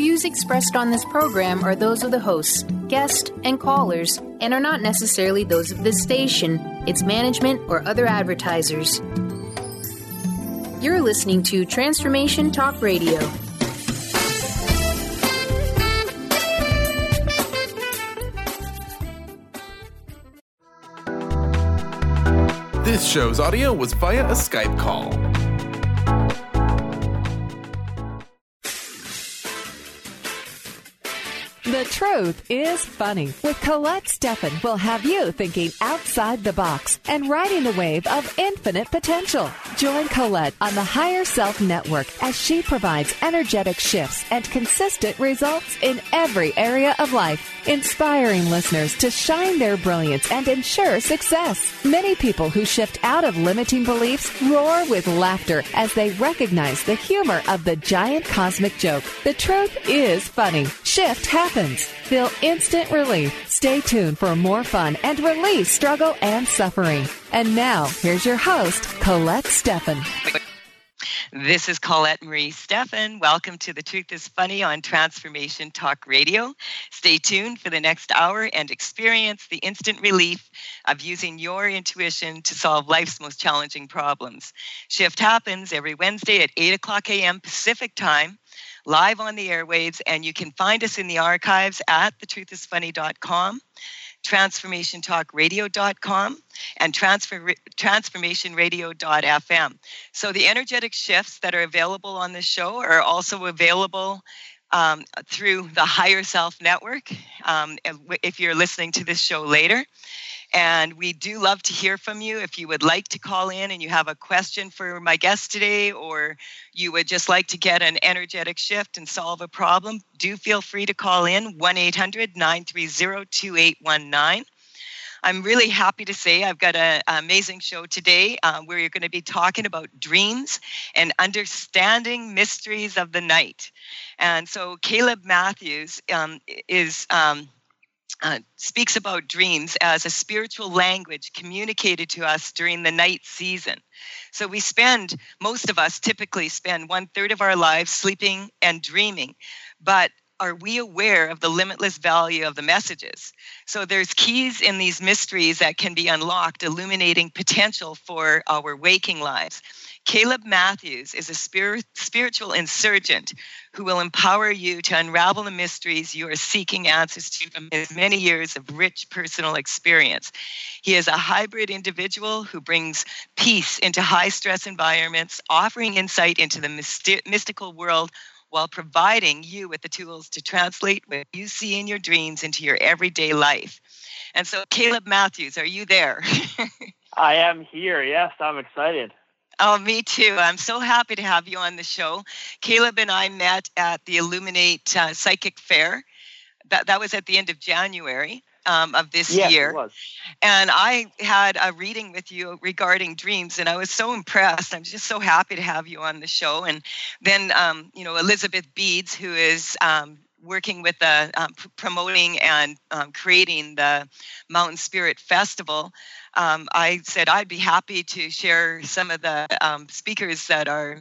views expressed on this program are those of the hosts, guests, and callers, and are not necessarily those of this station, its management, or other advertisers. You're listening to Transformation Talk Radio. This show's audio was via a Skype call. The Truth is Funny with Colette Steffen will have you thinking outside the box and riding the wave of infinite potential. Join Colette on the Higher Self Network as she provides energetic shifts and consistent results in every area of life, inspiring listeners to shine their brilliance and ensure success. Many people who shift out of limiting beliefs roar with laughter as they recognize the humor of the giant cosmic joke. The truth is funny. Shift happens. Feel instant relief. Stay tuned for more fun and release struggle and suffering. And now, here's your host, Colette Steffen. This is Colette Marie Steffen. Welcome to The Truth is Funny on Transformation Talk Radio. Stay tuned for the next hour and experience the instant relief of using your intuition to solve life's most challenging problems. Shift happens every Wednesday at 8 o'clock a.m. Pacific Time, live on the airwaves, and you can find us in the archives at thetruthisfunny.com, transformationtalkradio.com, and transformationradio.fm. So the energetic shifts that are available on this show are also available through the Higher Self Network, if you're listening to this show later. And we do love to hear from you. If you would like to call in and you have a question for my guest today, or you would just like to get an energetic shift and solve a problem, do feel free to call in 1-800-930-2819. I'm really happy to say I've got an amazing show today where you're going to be talking about dreams and understanding mysteries of the night. And so Caleb Matthews speaks about dreams as a spiritual language communicated to us during the night season. So most of us typically spend 1/3 of our lives sleeping and dreaming, but are we aware of the limitless value of the messages? So there's keys in these mysteries that can be unlocked, illuminating potential for our waking lives. Caleb Matthews is a spiritual insurgent who will empower you to unravel the mysteries you are seeking answers to from his many years of rich personal experience. He is a hybrid individual who brings peace into high-stress environments, offering insight into the mystical world while providing you with the tools to translate what you see in your dreams into your everyday life. And so, Caleb Matthews, are you there? I am here. Yes, I'm excited. Oh, me too. I'm so happy to have you on the show. Caleb and I met at the Illuminate Psychic Fair. That was at the end of January of this year. It was. And I had a reading with you regarding dreams, and I was so impressed. I'm just so happy to have you on the show. And then, Elizabeth Beads, who is working with promoting and creating the Mountain Spirit Festival, I said I'd be happy to share some of the speakers that are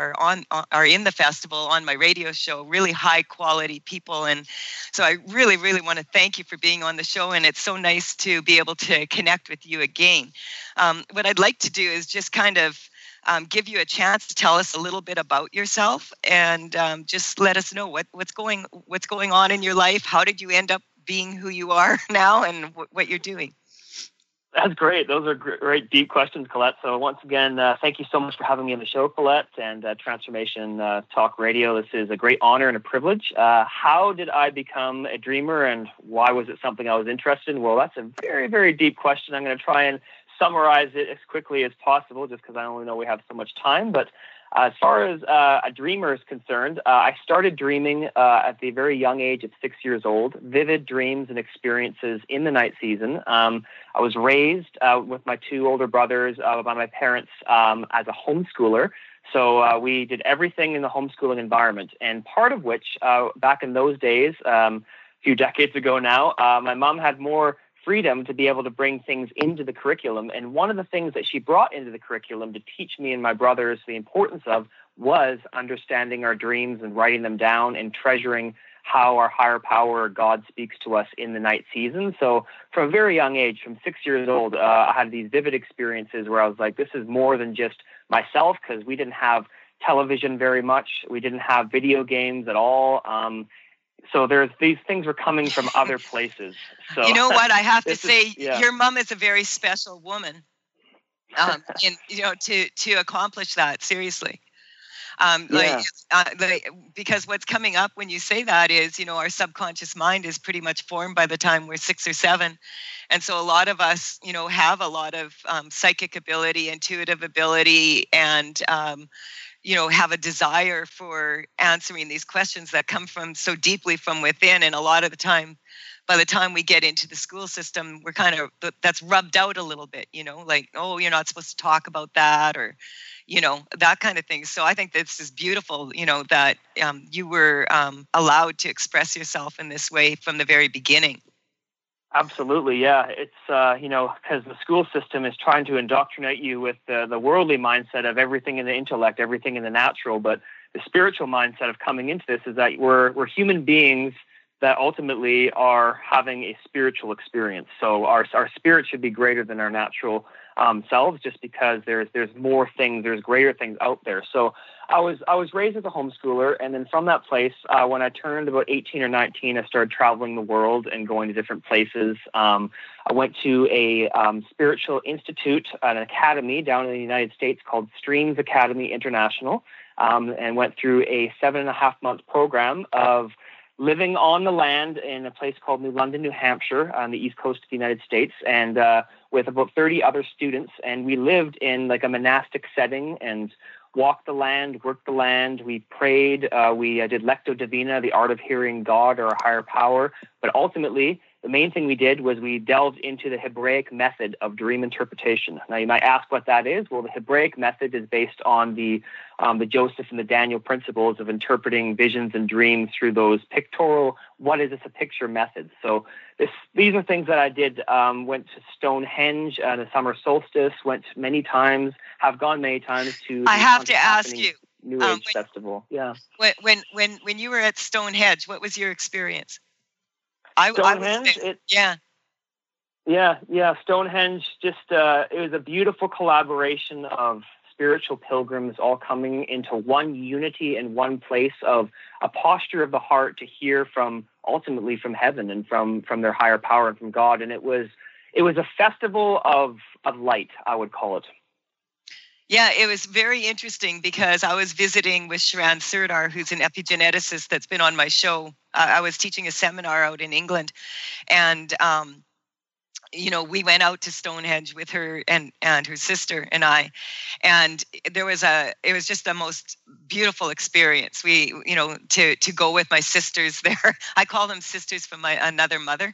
in the festival on my radio show, really high quality people. And so I really, really want to thank you for being on the show. And it's so nice to be able to connect with you again. What I'd like to do is just kind of give you a chance to tell us a little bit about yourself and just let us know what's going on in your life. How did you end up being who you are now and what you're doing? That's great. Those are great, deep questions, Colette. So once again, thank you so much for having me on the show, Colette, and Transformation Talk Radio. This is a great honor and a privilege. How did I become a dreamer, and why was it something I was interested in? Well, that's a very, very deep question. I'm going to try and summarize it as quickly as possible, just because I only know we have so much time. But as far as a dreamer is concerned, I started dreaming at the very young age of 6 years old, vivid dreams and experiences in the night season. I was raised with my two older brothers by my parents as a homeschooler. So we did everything in the homeschooling environment. And part of which, back in those days, a few decades ago now, my mom had more freedom to be able to bring things into the curriculum. And one of the things that she brought into the curriculum to teach me and my brothers the importance of was understanding our dreams and writing them down and treasuring how our higher power or God speaks to us in the night season. So from a very young age, from 6 years old, I had these vivid experiences where I was like, this is more than just myself, because we didn't have television very much. We didn't have video games at all. So these things were coming from other places. So you know what? I have to say, your mom is a very special woman. To accomplish that, seriously. Because what's coming up when you say that is, our subconscious mind is pretty much formed by the time we're 6 or 7. And so a lot of us, have a lot of psychic ability, intuitive ability, and, have a desire for answering these questions that come from so deeply from within. And a lot of the time, by the time we get into the school system, we're that's rubbed out a little bit, like, oh, you're not supposed to talk about that, or, that kind of thing. So I think this is beautiful, that you were allowed to express yourself in this way from the very beginning. Absolutely, yeah. It's, because the school system is trying to indoctrinate you with the worldly mindset of everything in the intellect, everything in the natural, but the spiritual mindset of coming into this is that we're human beings that ultimately are having a spiritual experience. So our spirit should be greater than our natural selves, just because there's more things, there's greater things out there. So I was raised as a homeschooler, and then from that place, when I turned about 18 or 19, I started traveling the world and going to different places. I went to a spiritual institute, an academy down in the United States called Streams Academy International, and went through a 7.5-month program of living on the land in a place called New London, New Hampshire, on the east coast of the United States, and with about 30 other students. And we lived in like a monastic setting and walked the land, worked the land. We prayed. We did Lectio Divina, the art of hearing God or a higher power. But ultimately, the main thing we did was we delved into the Hebraic method of dream interpretation. Now, you might ask what that is. Well, the Hebraic method is based on the Joseph and the Daniel principles of interpreting visions and dreams through those pictorial, what is this a picture methods. So these are things that I did. Went to Stonehenge on the summer solstice, went many times, have gone many times to I have to ask you, New Age Festival. Yeah. When you were at Stonehenge, what was your experience? Stonehenge? Yeah. Stonehenge, just it was a beautiful collaboration of spiritual pilgrims all coming into one unity in one place of a posture of the heart to hear ultimately from heaven and from their higher power and from God. And it was a festival of light, I would call it. Yeah, it was very interesting because I was visiting with Sharan Surdar, who's an epigeneticist that's been on my show. I was teaching a seminar out in England, and we went out to Stonehenge with her and her sister and I, and it was just the most beautiful experience. We, to go with my sisters there. I call them sisters from another mother.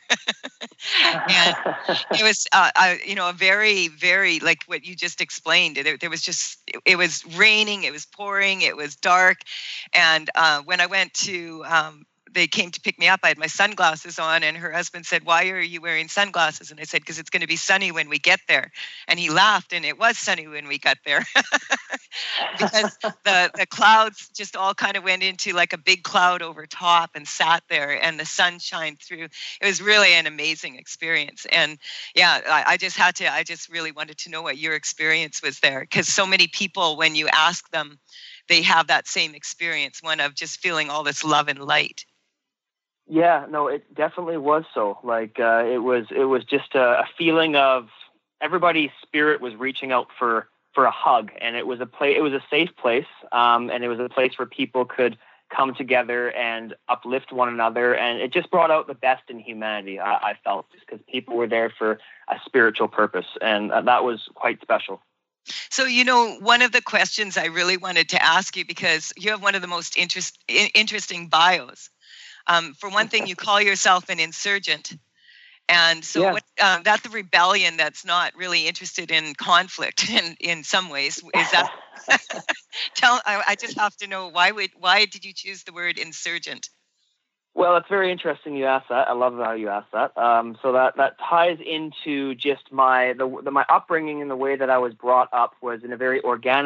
And it was, a very, very, like what you just explained. There was just, it was raining, it was pouring, it was dark. And when I went to, they came to pick me up, I had my sunglasses on, and her husband said, "Why are you wearing sunglasses?" And I said, "Because it's going to be sunny when we get there." And he laughed, and it was sunny when we got there. Because the clouds just all kind of went into like a big cloud over top and sat there, and the sun shined through. It was really an amazing experience. And yeah, I just really wanted to know what your experience was there, because so many people, when you ask them, they have that same experience, one of just feeling all this love and light. Yeah, no, it definitely was so. Like it was just a feeling of everybody's spirit was reaching out for a hug, and it was a safe place, and it was a place where people could come together and uplift one another, and it just brought out the best in humanity. I felt, just because people were there for a spiritual purpose, and that was quite special. So, one of the questions I really wanted to ask you, because you have one of the most interesting bios. For one thing, you call yourself an insurgent. And so that's the rebellion that's not really interested in conflict in some ways. Is that I just have to know, why did you choose the word insurgent? Well, it's very interesting you asked that. I love how you asked that. So that ties into just my upbringing, and the way that I was brought up was in a very organic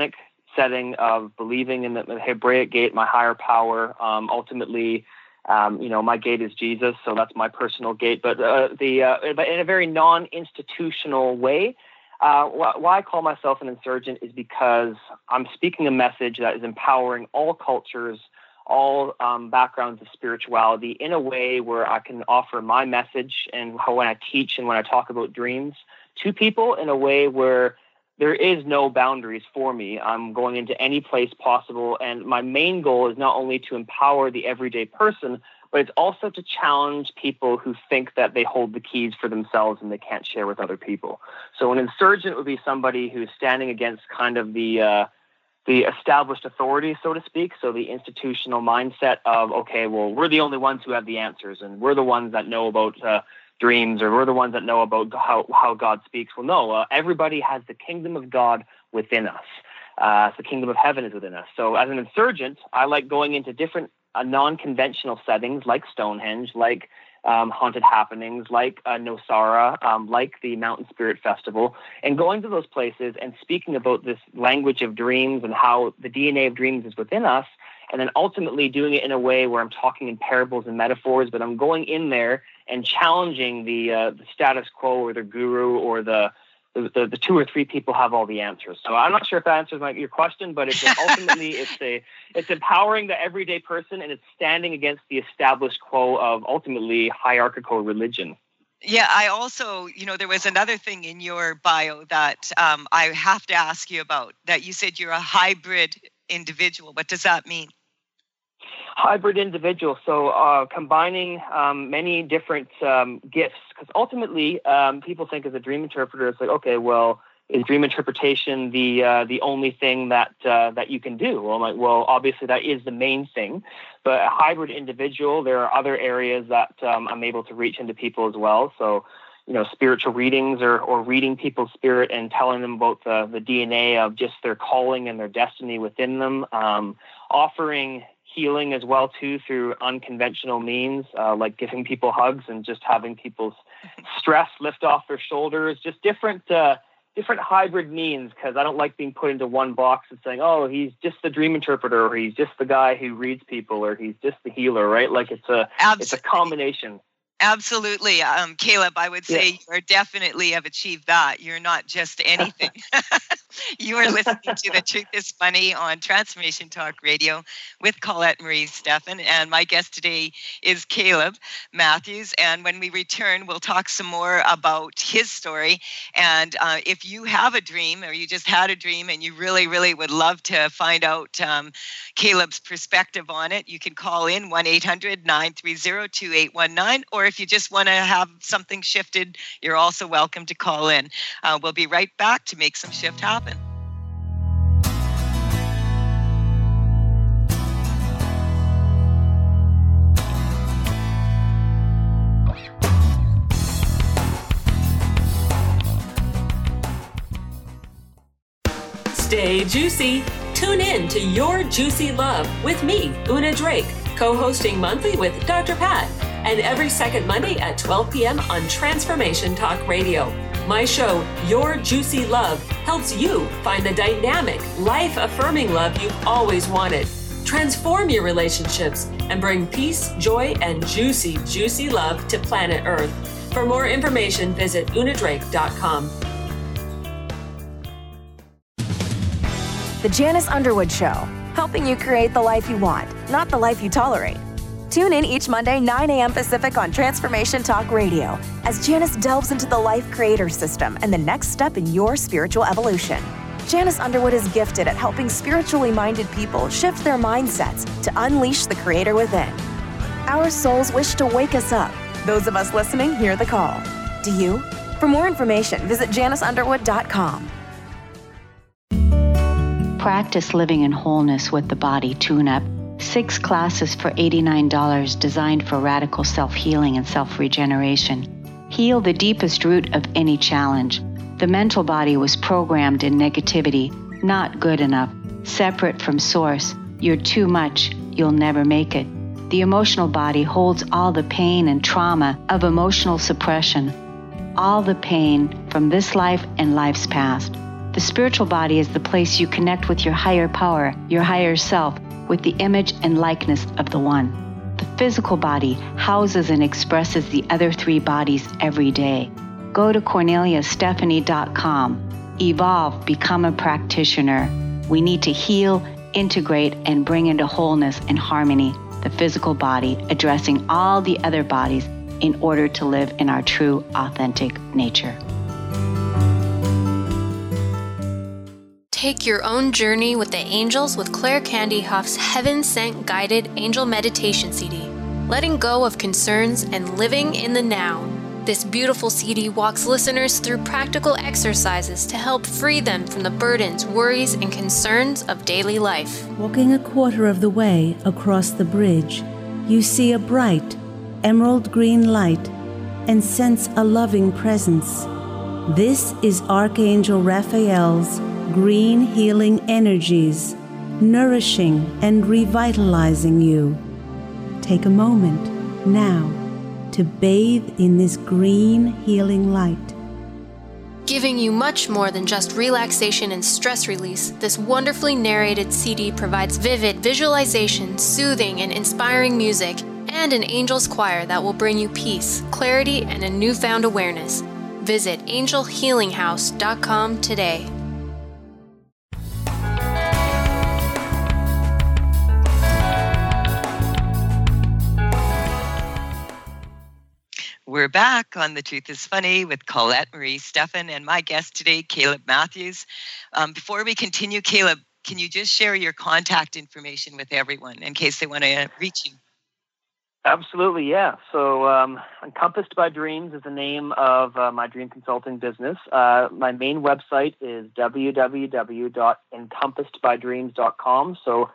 setting of believing in the Hebraic gate, my higher power. Ultimately, my gate is Jesus, so that's my personal gate. But but in a very non-institutional way. Why I call myself an insurgent is because I'm speaking a message that is empowering all cultures, all backgrounds of spirituality in a way where I can offer my message and when I teach and when I talk about dreams to people in a way where there is no boundaries for me. I'm going into any place possible. And my main goal is not only to empower the everyday person, but it's also to challenge people who think that they hold the keys for themselves and they can't share with other people. So an insurgent would be somebody who's standing against kind of the established authority, so to speak. So the institutional mindset of, okay, well, we're the only ones who have the answers and we're the ones that know about dreams, or we're the ones that know about how God speaks. Well, no, everybody has the kingdom of God within us. The kingdom of heaven is within us. So as an insurgent, I like going into different non-conventional settings like Stonehenge, like haunted happenings, like Nosara, like the Mountain Spirit Festival, and going to those places and speaking about this language of dreams and how the DNA of dreams is within us, and then ultimately doing it in a way where I'm talking in parables and metaphors, but I'm going in there and challenging the status quo or the guru or the two or three people have all the answers. So I'm not sure if that answers your question, but it's ultimately it's empowering the everyday person, and it's standing against the established quo of ultimately hierarchical religion. Yeah, I also, there was another thing in your bio that I have to ask you about, that you said you're a hybrid individual. What does that mean? Hybrid individual, so combining many different gifts, because ultimately people think as a dream interpreter, it's like, okay, well, is dream interpretation the only thing that you can do? Well, I'm like, well, obviously that is the main thing, but a hybrid individual, there are other areas that I'm able to reach into people as well. So, spiritual readings or reading people's spirit and telling them about the DNA of just their calling and their destiny within them, offering healing as well too through unconventional means, like giving people hugs and just having people's stress lift off their shoulders, just different hybrid means, because I don't like being put into one box and saying, oh, he's just the dream interpreter, or he's just the guy who reads people, or he's just the healer, right? Like it's a combination. Absolutely. Caleb, I would say you definitely have achieved that. You're not just anything. You are listening to The Truth is Funny on Transformation Talk Radio with Colette Marie Stephan. And my guest today is Caleb Matthews. And when we return, we'll talk some more about his story. And if you have a dream, or you just had a dream and you really, really would love to find out Caleb's perspective on it, you can call in 1-800-930-2819, or if you just want to have something shifted, you're also welcome to call in. We'll be right back to make some shift happen. Stay juicy. Tune in to Your Juicy Love with me, Una Drake, co-hosting monthly with Dr. Pat, and every second Monday at 12 p.m. on Transformation Talk Radio. My show, Your Juicy Love, helps you find the dynamic, life-affirming love you've always wanted. Transform your relationships and bring peace, joy, and juicy, juicy love to planet Earth. For more information, visit unadrake.com. The Janice Underwood Show, helping you create the life you want, not the life you tolerate. Tune in each Monday, 9 a.m. Pacific on Transformation Talk Radio as Janice delves into the Life Creator System and the next step in your spiritual evolution. Janice Underwood is gifted at helping spiritually minded people shift their mindsets to unleash the Creator within. Our souls wish to wake us up. Those of us listening hear the call. Do you? For more information, visit janiceunderwood.com. Practice living in wholeness with the body tune-up. 6 classes for $89 designed for radical self-healing and self-regeneration. Heal the deepest root of any challenge. The mental body was programmed in negativity, not good enough, separate from source. You're too much, you'll never make it. The emotional body holds all the pain and trauma of emotional suppression, all the pain from this life and life's past. The spiritual body is the place you connect with your higher power, your higher self, with the image and likeness of the One. The physical body houses and expresses the other three bodies every day. Go to CorneliaStephanie.com. Evolve, become a practitioner. We need to heal, integrate, and bring into wholeness and harmony the physical body, addressing all the other bodies in order to live in our true, authentic nature. Take your own journey with the angels with Claire Candy Huff's Heaven Sent Guided Angel Meditation CD, letting go of concerns and living in the now. This beautiful CD walks listeners through practical exercises to help free them from the burdens, worries, and concerns of daily life. Walking a quarter of the way across the bridge, you see a bright, emerald green light and sense a loving presence. This is Archangel Raphael's green healing energies, nourishing and revitalizing you. Take a moment now to bathe in this green healing light. Giving you much more than just relaxation and stress release, this wonderfully narrated CD provides vivid visualization, soothing and inspiring music, and an angel's choir that will bring you peace, clarity, and a newfound awareness. Visit angelhealinghouse.com today. We're back on The Truth is Funny with Colette Marie Stephan and my guest today, Caleb Matthews. Before we continue, Caleb, can you just share your contact information with everyone in case they want to reach you? Absolutely, yeah. So Encompassed by Dreams is the name of my dream consulting business. My main website is www.encompassedbydreams.com. So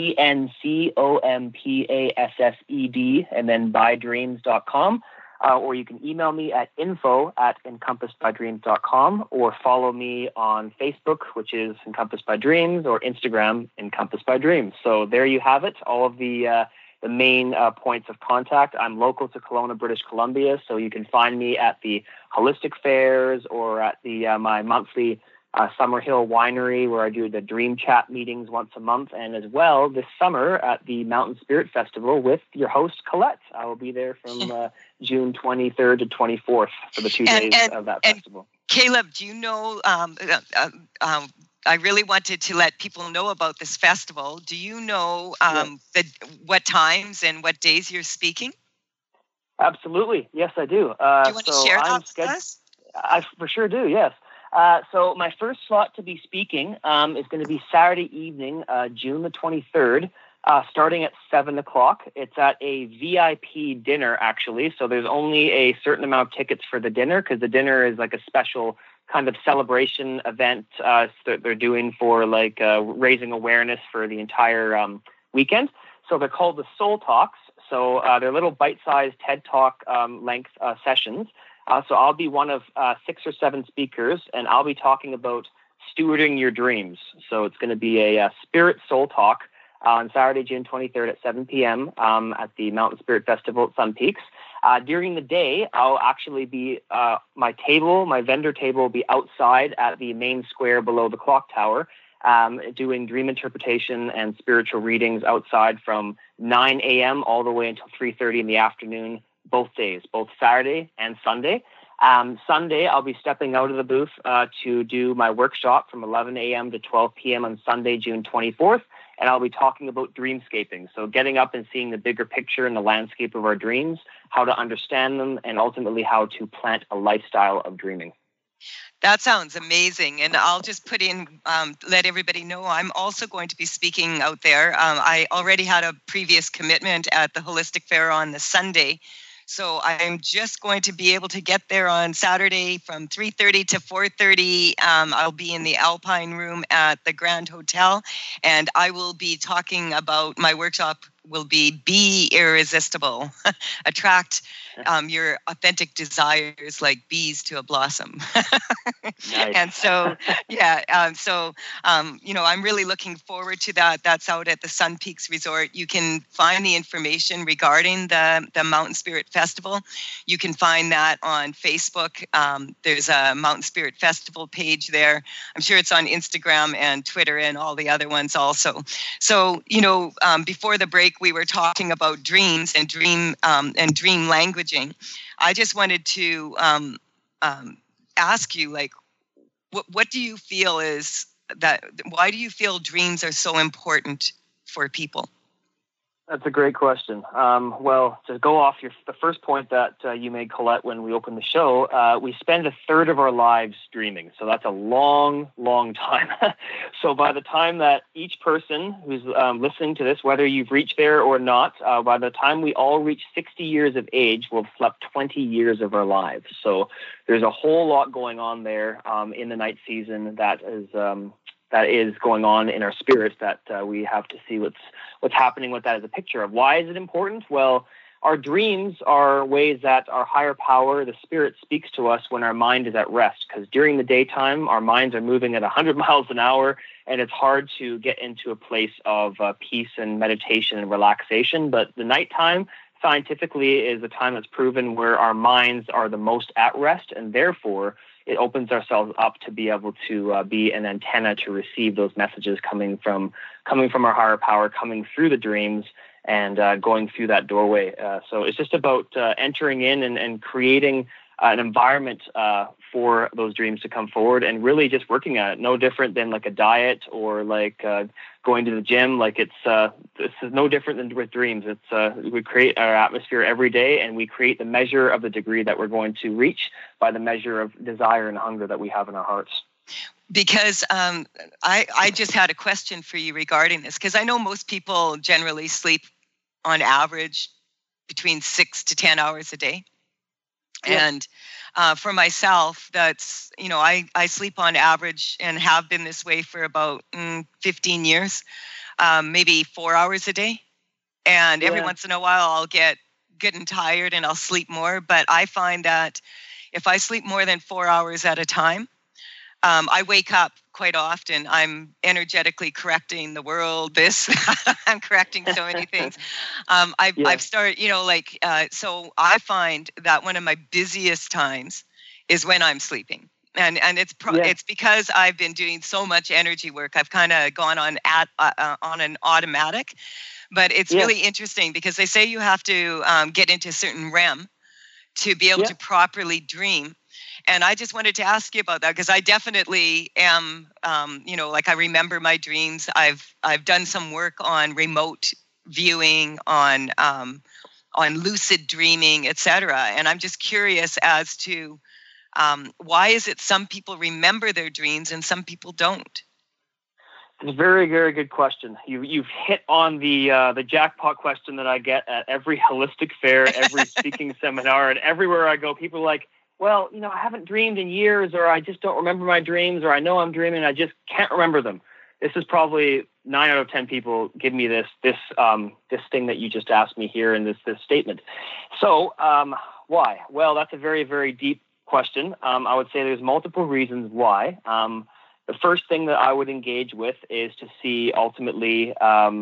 ENCOMPASSED and then bydreams.com. Or you can email me at info@encompassedbydreams.com or follow me on Facebook, which is Encompassed by Dreams, or Instagram, Encompassed by Dreams. So there you have it, all of the main points of contact. I'm local to Kelowna, British Columbia, so you can find me at the Holistic Fairs or at the my monthly Summerhill Winery, where I do the Dream Chat meetings once a month, and as well this summer at the Mountain Spirit Festival with your host, Colette. I will be there from June 23rd to 24th for the 2 days of that festival. Caleb, do you know, I really wanted to let people know about this festival. Do you know what times and what days you're speaking? Absolutely. Yes, I do. Do you want to share that with us? I for sure do, yes. So my first slot to be speaking is going to be Saturday evening, June the 23rd, starting at 7 o'clock. It's at a VIP dinner, actually. So there's only a certain amount of tickets for the dinner because the dinner is like a special kind of celebration event that they're doing for like raising awareness for the entire weekend. So they're called the Soul Talks. So they're little bite-sized TED Talk length sessions. So I'll be one of 6 or 7 speakers, and I'll be talking about stewarding your dreams. So it's going to be a Spirit Soul Talk on Saturday, June 23rd at 7 p.m. At the Mountain Spirit Festival at Sun Peaks. During the day, I'll actually be, my vendor table will be outside at the main square below the clock tower, doing dream interpretation and spiritual readings outside from 9 a.m. all the way until 3:30 in the afternoon, both days, both Saturday and Sunday. Sunday, I'll be stepping out of the booth to do my workshop from 11 a.m. to 12 p.m. on Sunday, June 24th, and I'll be talking about dreamscaping. So getting up and seeing the bigger picture and the landscape of our dreams, how to understand them, and ultimately how to plant a lifestyle of dreaming. That sounds amazing. And I'll just put in, let everybody know, I'm also going to be speaking out there. I already had a previous commitment at the Holistic Fair on the Sunday. So I'm just going to be able to get there on Saturday from 3:30 to 4:30. I'll be in the Alpine Room at the Grand Hotel, and I will be talking about, my workshop will be Irresistible, attract your authentic desires like bees to a blossom. Nice. And so, I'm really looking forward to that. That's out at the Sun Peaks Resort. You can find the information regarding the Mountain Spirit Festival. You can find that on Facebook. There's a Mountain Spirit Festival page there. I'm sure it's on Instagram and Twitter and all the other ones also. So, before the break, we were talking about dreams and dream languaging. I just wanted to ask you, like, what do you feel is that? Why do you feel dreams are so important for people? That's a great question. Well, to go off the first point that you made, Colette, when we opened the show, we spend a third of our lives dreaming. So that's a long, long time. So by the time that each person who's listening to this, whether you've reached there or not, by the time we all reach 60 years of age, we'll have slept 20 years of our lives. So there's a whole lot going on there in the night season that is going on in our spirits that we have to see what's happening with that as a picture of. Why is it important? Well, our dreams are ways that our higher power, the spirit, speaks to us when our mind is at rest, because during the daytime, our minds are moving at 100 miles an hour, and it's hard to get into a place of peace and meditation and relaxation. But the nighttime, scientifically, is a time that's proven where our minds are the most at rest, and therefore it opens ourselves up to be able to be an antenna to receive those messages coming from our higher power, coming through the dreams and going through that doorway. So it's just about entering in and creating an environment for those dreams to come forward and really just working at it. No different than like a diet or like going to the gym. Like this is no different than with dreams. It's we create our atmosphere every day, and we create the measure of the degree that we're going to reach by the measure of desire and hunger that we have in our hearts. Because I just had a question for you regarding this, because I know most people generally sleep on average between 6 to 10 hours a day. Yeah. And for myself, that's, I sleep on average and have been this way for about 15 years, maybe 4 hours a day. And every once in a while I'll get good and tired and I'll sleep more. But I find that if I sleep more than 4 hours at a time, I wake up quite often. I'm energetically correcting the world. I'm correcting so many things. I've started, so I find that one of my busiest times is when I'm sleeping. And it's because I've been doing so much energy work. I've kind of gone on an automatic, but it's really interesting because they say you have to get into a certain REM to be able to properly dream. And I just wanted to ask you about that because I definitely am, I remember my dreams. I've done some work on remote viewing, on lucid dreaming, etc. And I'm just curious as to why is it some people remember their dreams and some people don't? It's a very, very good question. You've hit on the jackpot question that I get at every holistic fair, every speaking seminar, and everywhere I go. People are like, well, I haven't dreamed in years, or I just don't remember my dreams, or I know I'm dreaming, I just can't remember them. This is probably 9 out of 10 people give me this thing that you just asked me here in this statement. So why? Well, that's a very, very deep question. I would say there's multiple reasons why. The first thing that I would engage with is to see ultimately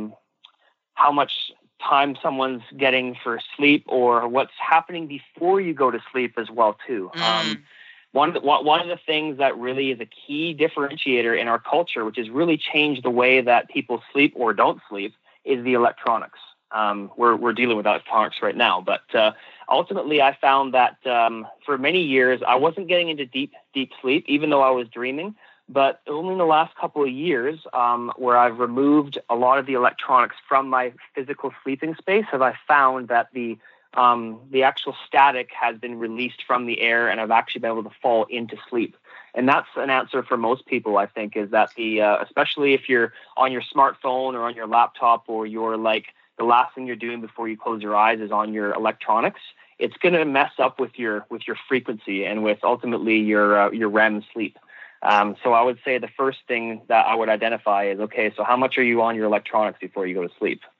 how much time someone's getting for sleep or what's happening before you go to sleep as well too. One of the things that really is a key differentiator in our culture, which has really changed the way that people sleep or don't sleep, is the electronics. We're dealing with electronics right now, but ultimately I found that for many years I wasn't getting into deep sleep, even though I was dreaming. But only in the last couple of years, where I've removed a lot of the electronics from my physical sleeping space, have I found that the actual static has been released from the air, and I've actually been able to fall into sleep. And that's an answer for most people, I think, is that especially if you're on your smartphone or on your laptop, or you're like the last thing you're doing before you close your eyes is on your electronics, it's going to mess up with your frequency and with ultimately your REM sleep. So I would say the first thing that I would identify is, okay, so how much are you on your electronics before you go to sleep?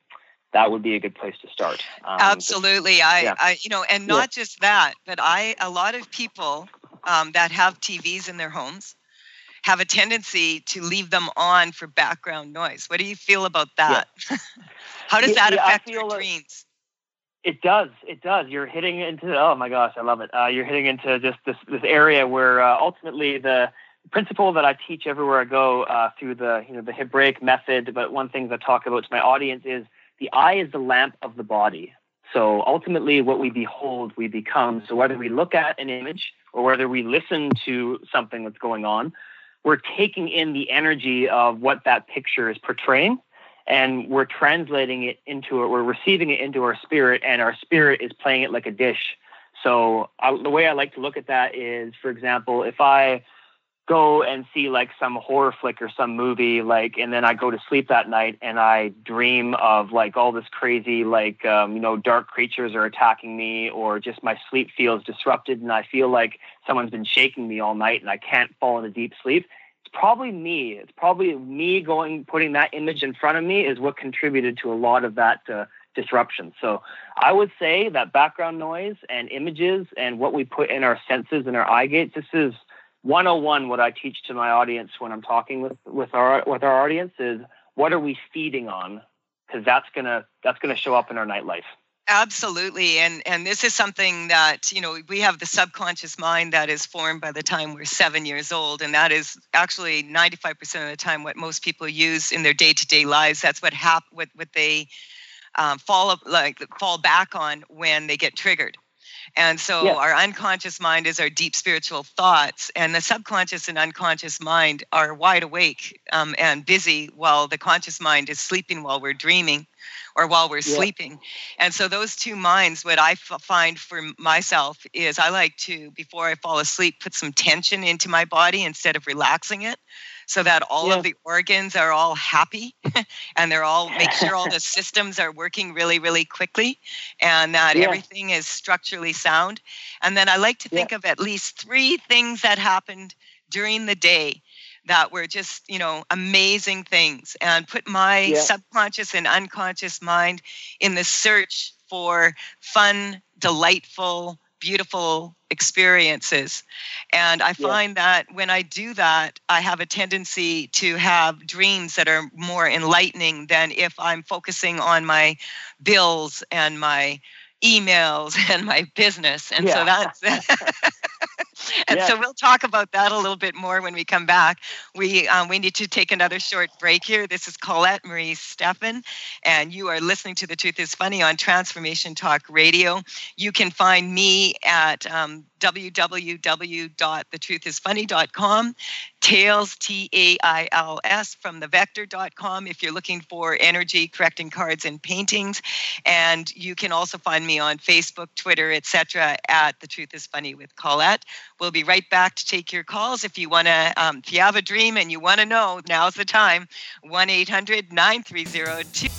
that would be a good place to start. Absolutely. Not just that, but a lot of people that have TVs in their homes have a tendency to leave them on for background noise. What do you feel about that? Yeah. How does that affect your dreams? It does. You're hitting into, oh my gosh, I love it. You're hitting into just this area where ultimately the principle that I teach everywhere I go through the Hebraic method, but one thing that I talk about to my audience is the eye is the lamp of the body. So ultimately what we behold, we become. So whether we look at an image or whether we listen to something that's going on, we're taking in the energy of what that picture is portraying, and we're translating it we're receiving it into our spirit, and our spirit is playing it like a dish. So the way I like to look at that is, for example, if I go and see like some horror flick or some movie, and then I go to sleep that night and I dream of like all this crazy, dark creatures are attacking me, or just my sleep feels disrupted and I feel like someone's been shaking me all night and I can't fall into deep sleep. It's probably me. It's probably me putting that image in front of me is what contributed to a lot of that disruption. So I would say that background noise and images and what we put in our senses and our eye gates, this is 101 what I teach to my audience when I'm talking with our audience is what are we feeding on? Because that's gonna show up in our nightlife. Absolutely. And this is something that, we have the subconscious mind that is formed by the time we're 7 years old. And that is actually 95% of the time what most people use in their day-to-day lives. That's what they fall back on when they get triggered. And so our unconscious mind is our deep spiritual thoughts, and the subconscious and unconscious mind are wide awake and busy while the conscious mind is sleeping while we're dreaming or while we're sleeping. And so those two minds, what I find for myself is I like to, before I fall asleep, put some tension into my body instead of relaxing it, so that all of the organs are all happy and make sure all the systems are working really, really quickly, and that everything is structurally sound. And then I like to think of at least 3 things that happened during the day that were just, amazing things, and put my subconscious and unconscious mind in the search for fun, delightful, beautiful experiences. And I find that when I do that, I have a tendency to have dreams that are more enlightening than if I'm focusing on my bills and my emails and my business. And so that's and so we'll talk about that a little bit more when we come back. We need to take another short break here. This is Colette Marie Steffen, and you are listening to The Truth is Funny on Transformation Talk Radio. You can find me at www.thetruthisfunny.com, Tails, Tails, from thevector.com if you're looking for energy correcting cards and paintings. And you can also find me on Facebook, Twitter, etc. at The Truth is Funny with Colette. We'll be right back to take your calls. If you want to, if you have a dream and you want to know, now's the time. 1-800-930-2.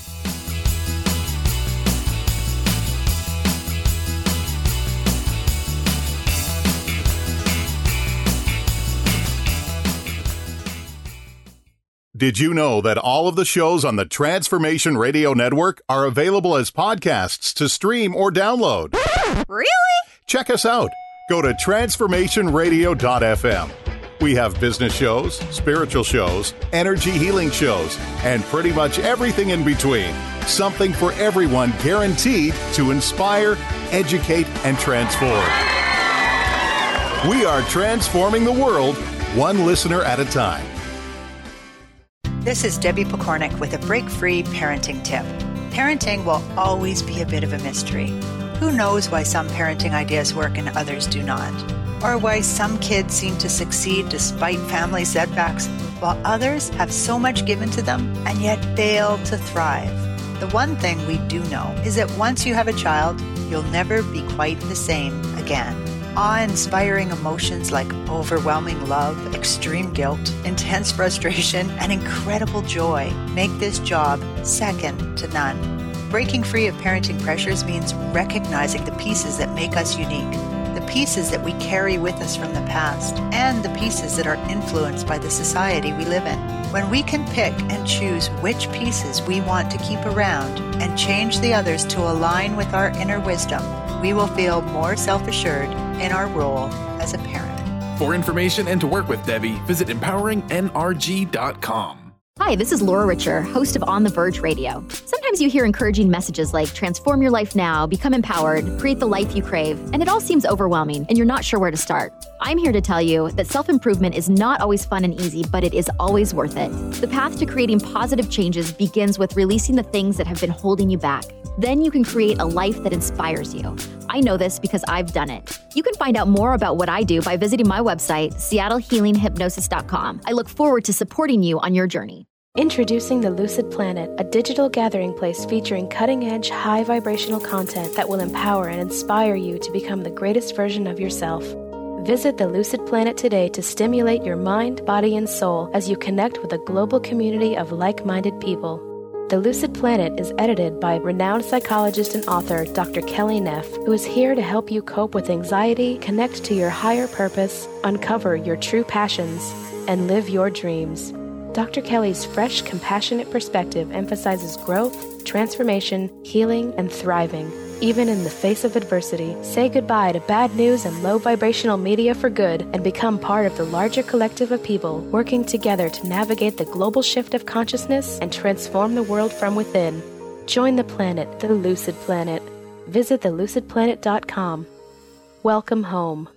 Did you know that all of the shows on the Transformation Radio Network are available as podcasts to stream or download? Really? Check us out. Go to transformationradio.fm. We have business shows, spiritual shows, energy healing shows, and pretty much everything in between. Something for everyone, guaranteed to inspire, educate, and transform. We are transforming the world, one listener at a time. This is Debbie Pokornik with a break-free parenting tip. Parenting will always be a bit of a mystery. Who knows why some parenting ideas work and others do not? Or why some kids seem to succeed despite family setbacks, while others have so much given to them and yet fail to thrive. The one thing we do know is that once you have a child, you'll never be quite the same again. Awe-inspiring emotions like overwhelming love, extreme guilt, intense frustration, and incredible joy make this job second to none. Breaking free of parenting pressures means recognizing the pieces that make us unique, the pieces that we carry with us from the past, and the pieces that are influenced by the society we live in. When we can pick and choose which pieces we want to keep around and change the others to align with our inner wisdom, we will feel more self-assured in our role as a parent. For information and to work with Debbie, visit empoweringnrg.com. Hi, this is Laura Richer, host of On the Verge Radio. Sometimes you hear encouraging messages like transform your life now, become empowered, create the life you crave, and it all seems overwhelming and you're not sure where to start. I'm here to tell you that self-improvement is not always fun and easy, but it is always worth it. The path to creating positive changes begins with releasing the things that have been holding you back. Then you can create a life that inspires you. I know this because I've done it. You can find out more about what I do by visiting my website, seattlehealinghypnosis.com. I look forward to supporting you on your journey. Introducing the Lucid Planet, a digital gathering place featuring cutting-edge, high-vibrational content that will empower and inspire you to become the greatest version of yourself. Visit the Lucid Planet today to stimulate your mind, body, and soul as you connect with a global community of like-minded people. The Lucid Planet is edited by renowned psychologist and author Dr. Kelly Neff, who is here to help you cope with anxiety, connect to your higher purpose, uncover your true passions, and live your dreams. Dr. Kelly's fresh, compassionate perspective emphasizes growth, transformation, healing, and thriving. Even in the face of adversity, say goodbye to bad news and low vibrational media for good and become part of the larger collective of people working together to navigate the global shift of consciousness and transform the world from within. Join the planet, the Lucid Planet. Visit thelucidplanet.com. Welcome home.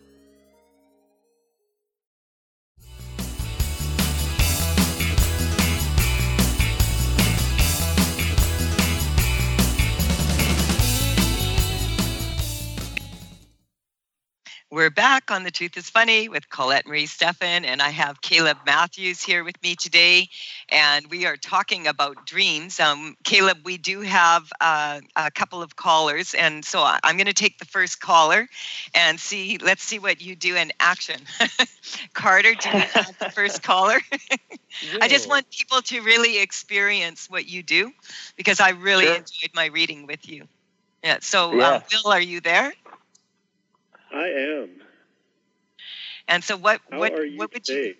We're back on The Truth is Funny with Colette Marie Stephan, and I have Caleb Matthews here with me today, and we are talking about dreams. Caleb, we do have a couple of callers, and so I'm going to take the first caller and let's see what you do in action. Carter, do you have the first caller? I just want people to really experience what you do, because I really enjoyed my reading with you. Yeah. So, Will, are you there? I am. And so what would today?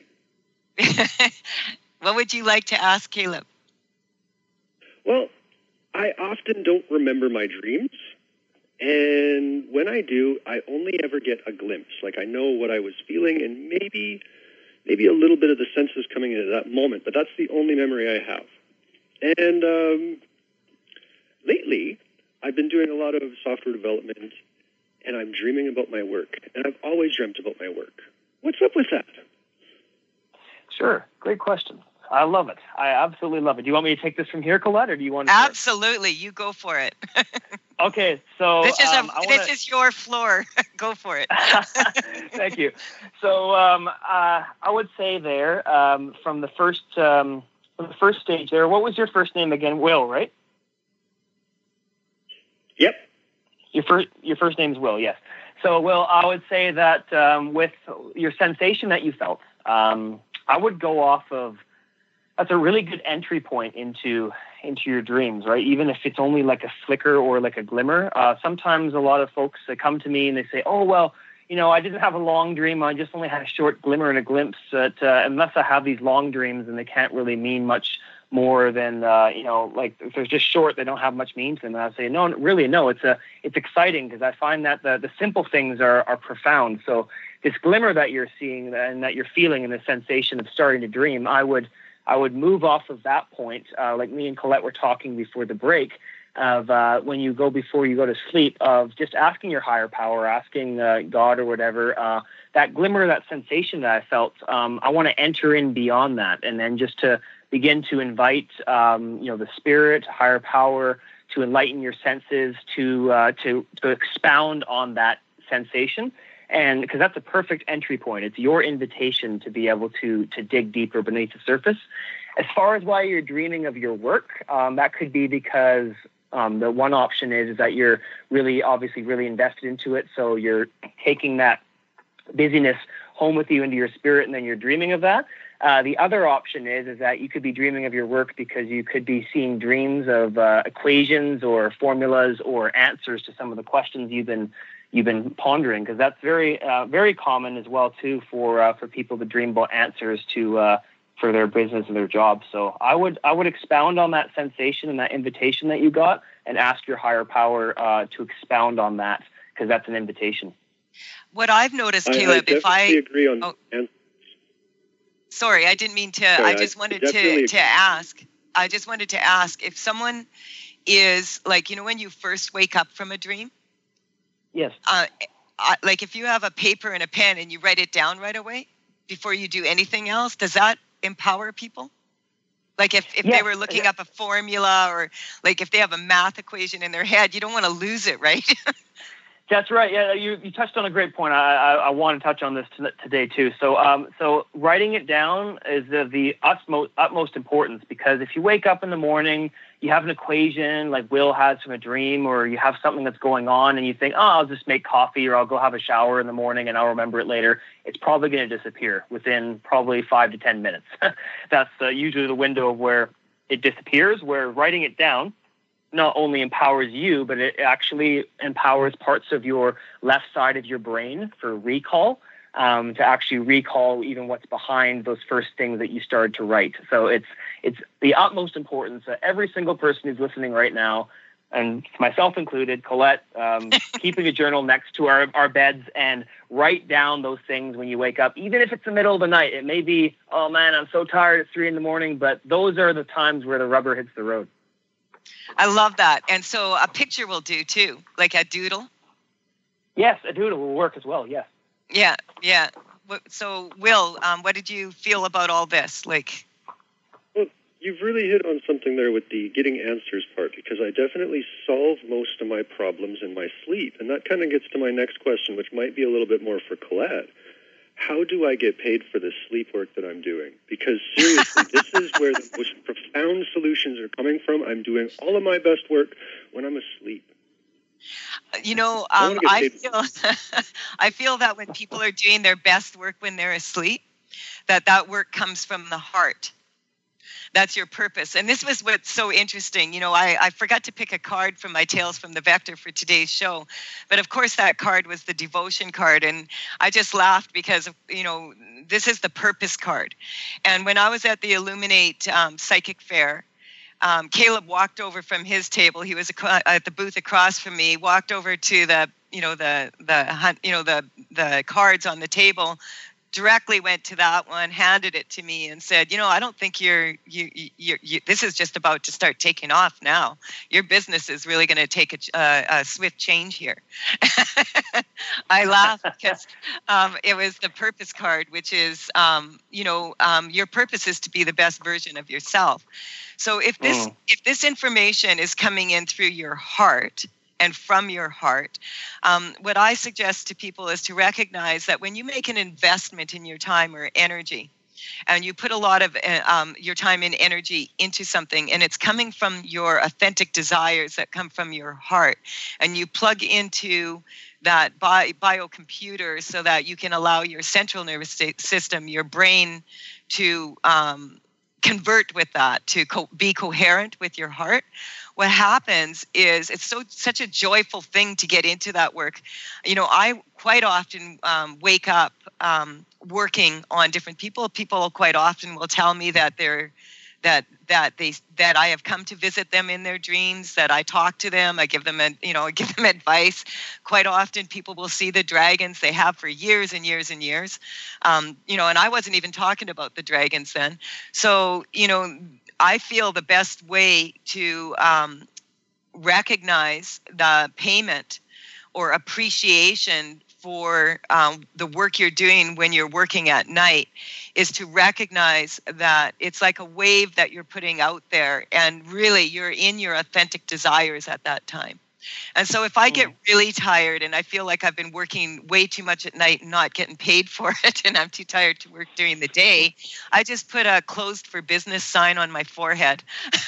what would you like to ask Caleb? Well, I often don't remember my dreams, and when I do, I only ever get a glimpse. Like, I know what I was feeling and maybe a little bit of the senses coming into that moment, but that's the only memory I have. And lately, I've been doing a lot of software development, and I'm dreaming about my work. And I've always dreamt about my work. What's up with that? Sure. Great question. I love it. I absolutely love it. Do you want me to take this from here, Colette, or do you want to Absolutely. You go for it. Okay. So this is your floor. Go for it. Thank you. So I would say there from the first stage there, what was your first name again? Will, right? Yep. Your first name is Will, yes. So, Will, I would say that with your sensation that you felt, I would go off of, that's a really good entry point into your dreams, right? Even if it's only like a flicker or like a glimmer. Sometimes a lot of folks, they come to me and they say, oh, well, I didn't have a long dream. I just only had a short glimmer and a glimpse. That unless I have these long dreams, and they can't really mean much more than, like if they're just short, they don't have much meaning to them. And I say, no, it's exciting, because I find that the simple things are profound. So this glimmer that you're seeing and that you're feeling, and the sensation of starting to dream, I would move off of that point, like me and Colette were talking before the break, of before you go to sleep, of just asking your higher power, asking God or whatever, that glimmer, that sensation that I felt, I want to enter in beyond that, and then just to begin to invite, the spirit, higher power, to enlighten your senses, to expound on that sensation, and because that's a perfect entry point. It's your invitation to be able to dig deeper beneath the surface. As far as why you're dreaming of your work, that could be because the one option is that you're really invested into it, so you're taking that busyness home with you into your spirit, and then you're dreaming of that. The other option is that you could be dreaming of your work because you could be seeing dreams of equations or formulas or answers to some of the questions you've been pondering, because that's very very common as well too for people to dream about answers to their business and their job. So I would expound on that sensation and that invitation that you got, and ask your higher power to expound on that, because that's an invitation. What I've noticed, Caleb, I agree on. Sorry, I didn't mean to. Sorry, I just wanted to ask. I just wanted to ask if someone is like, when you first wake up from a dream. Yes. Like if you have a paper and a pen and you write it down right away before you do anything else, does that empower people? Like if they were looking up a formula, or like if they have a math equation in their head, you don't want to lose it, right? That's right. Yeah, you touched on a great point. I want to touch on this today too. So writing it down is of the utmost importance, because if you wake up in the morning, you have an equation like Will has from a dream, or you have something that's going on and you think, I'll just make coffee, or I'll go have a shower in the morning and I'll remember it later. It's probably going to disappear within probably 5 to 10 minutes. That's usually the window of where it disappears, where writing it down not only empowers you, but it actually empowers parts of your left side of your brain for recall, to actually recall even what's behind those first things that you started to write. So it's the utmost importance that every single person who's listening right now, and myself included, Colette, keeping a journal next to our beds and write down those things when you wake up, even if it's the middle of the night. It may be, oh man, I'm so tired, it's 3 a.m, but those are the times where the rubber hits the road. I love that. And so a picture will do too, like a doodle. Yes, a doodle will work as well. Yes. Yeah. So Will, what did you feel about all this? Well, you've really hit on something there with the getting answers part, because I definitely solve most of my problems in my sleep. And that kind of gets to my next question, which might be a little bit more for Colette. How do I get paid for this sleep work that I'm doing? Because seriously, this is where the most profound solutions are coming from. I'm doing all of my best work when I'm asleep. I feel that when people are doing their best work when they're asleep, that work comes from the heart. That's your purpose. And this was what's so interesting. I forgot to pick a card from my Tales from the Vector for today's show. But of course, that card was the devotion card. And I just laughed because, this is the purpose card. And when I was at the Illuminate Psychic Fair, Caleb walked over from his table. He was at the booth across from me, walked over to the cards on the table, directly went to that one, handed it to me, and said, I don't think you're this is just about to start taking off now. Your business is really going to take a swift change here. I laughed because it was the purpose card, which is, your purpose is to be the best version of yourself. So if this information is coming in through your heart, and from your heart, what I suggest to people is to recognize that when you make an investment in your time or energy, and you put a lot of your time and energy into something, and it's coming from your authentic desires that come from your heart, and you plug into that biocomputer so that you can allow your central nervous system, your brain, to convert with that, to be coherent with your heart. What happens is it's such a joyful thing to get into that work. I quite often wake up working on different people. People quite often will tell me that that I have come to visit them in their dreams, that I talk to them, I give them advice. Quite often people will see the dragons they have for years and years and years. And I wasn't even talking about the dragons then. So, I feel the best way to recognize the payment or appreciation for the work you're doing when you're working at night is to recognize that it's like a wave that you're putting out there, and really you're in your authentic desires at that time. And so if I get really tired and I feel like I've been working way too much at night and not getting paid for it, and I'm too tired to work during the day, I just put a closed for business sign on my forehead